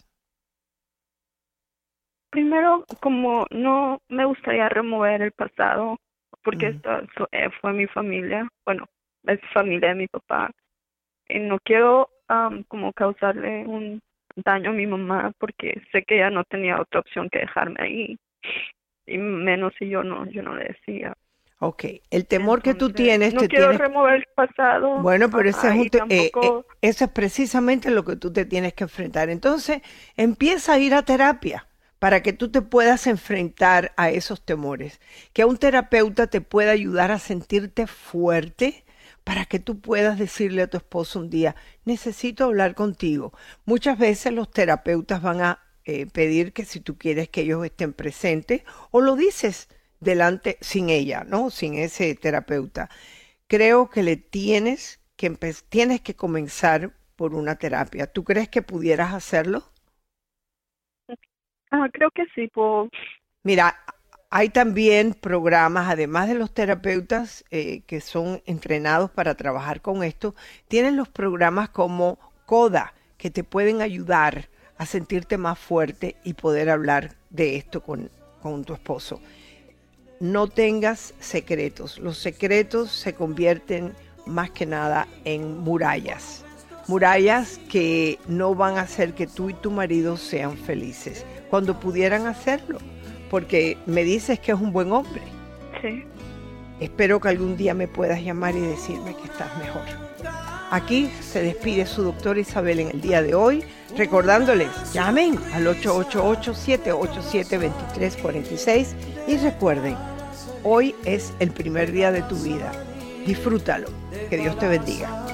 Primero, como no me gustaría remover el pasado, porque uh-huh. esto fue mi familia, bueno, es familia de mi papá, y no quiero um, como causarle un daño a mi mamá, porque sé que ella no tenía otra opción que dejarme ahí, y menos si yo no, yo no le decía. Ok, el temor Entonces, que tú tienes... No te quiero tienes... remover el pasado. Bueno, pero ese Ajá, es un te... tampoco... eh, eh, eso es precisamente lo que tú te tienes que enfrentar. Entonces, empieza a ir a terapia para que tú te puedas enfrentar a esos temores. Que un terapeuta te pueda ayudar a sentirte fuerte para que tú puedas decirle a tu esposo un día, necesito hablar contigo. Muchas veces los terapeutas van a eh, pedir que si tú quieres que ellos estén presentes, o lo dices delante sin ella, ¿no? Sin ese terapeuta. Creo que le tienes que empe- tienes que comenzar por una terapia. ¿Tú crees que pudieras hacerlo? Ah, creo que sí. Puedo... Mira, hay también programas, además de los terapeutas eh, que son entrenados para trabajar con esto, tienen los programas como CODA, que te pueden ayudar a sentirte más fuerte y poder hablar de esto con, con tu esposo. No tengas secretos. Los secretos se convierten más que nada en murallas. Murallas que no van a hacer que tú y tu marido sean felices, cuando pudieran hacerlo. Porque me dices que es un buen hombre. Sí. Espero que algún día me puedas llamar y decirme que estás mejor. Aquí se despide su doctora Isabel en el día de hoy, recordándoles, llamen al ocho ocho ocho, siete ocho siete, dos tres cuatro seis y recuerden, hoy es el primer día de tu vida. Disfrútalo. Que Dios te bendiga.